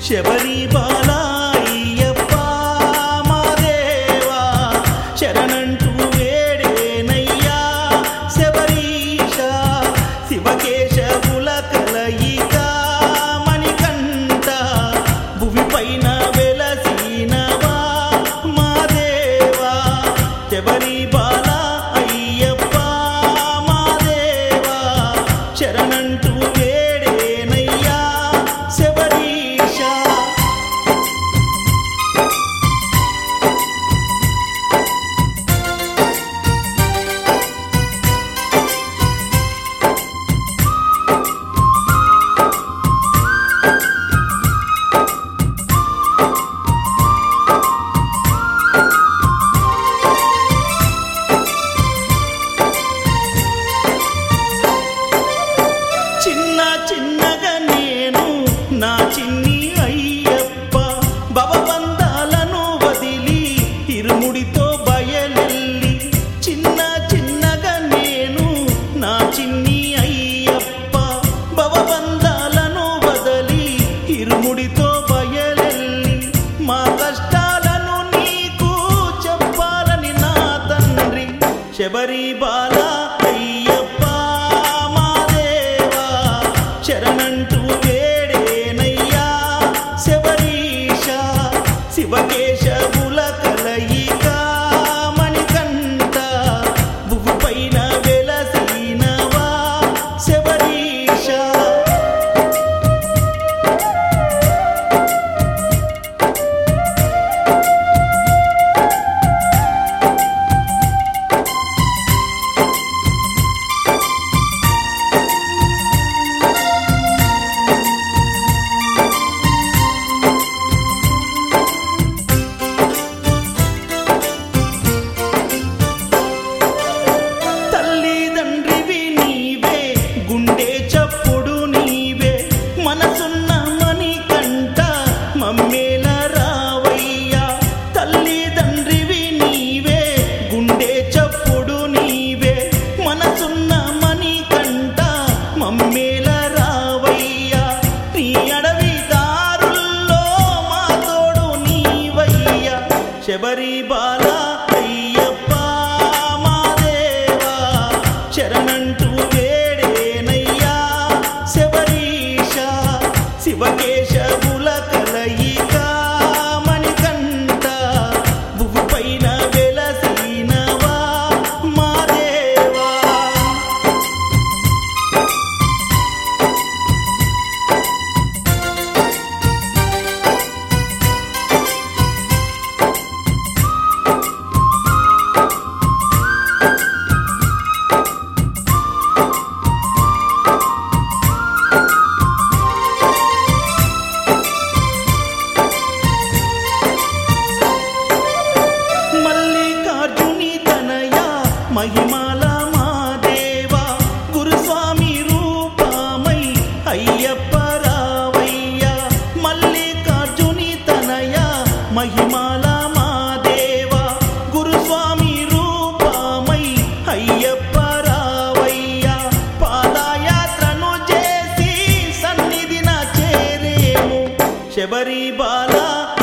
శబరి బాలా అయ్యప్ప మా దేవా శరణంటూ వేడేనయ్యా శబరీశ శివకేశవుల కలయిక మణికంఠ భువిపైన వెలసినవా మా దేవా శబరి బాలా అయ్యప్ప మా దేవా శరణంటూ వేడేనయ్యా శబరీశ చిన్న చిన్నగా నేను నా చిన్ని అయ్యప్ప భవబంధాలను వదిలి ఇరుముడితో బయలెల్లి చిన్న చిన్నగా నేను నా చిన్ని అయ్యప్ప భవబంధాలను వదిలి ఇరుముడితో బయలెల్లి మా కష్టాలను నీకు చెప్పాలని నా తండ్రి శబరి బాలా అయ్యప్ప మా దేవా శరణంటూ వేడేనయ్యా శబరీశ శివకేశవుల కలయిక మణికంఠ భువిపైన వెలసినవా శబరీశ తల్లిదండ్రివి నీవే గుండె చప్పుడు నీవే మనసున్న మణికంఠ మమ్మేల రావయ్యా తల్లిదండ్రివి నీవే గుండె చప్పుడు నీవే మనసున్న మణికంఠ మమ్మేల రావయ్యా నీ అడవి దారుల్లో మా తోడు నీవయ్యా శబరి బాలా అయ్యప్ప మా దేవా శరణంటూ వేడేనయ్యా శబరీశ శివకేశవుల కలయిక మణికంఠ భువిపైన వెలసినవా మా దేవా మల్లికార్జుని తనయ మహిమాల మా దేవా గురుస్వామి రూపమై అయ్యప్ప రావయ్యా మల్లికార్జుని తనయ మహిమాల మా దేవా గురుస్వామి రూపమై అయ్యప్ప రావయ్యా పాదయాత్రను చేసి సన్నిధిన చేరేము శబరి బాలా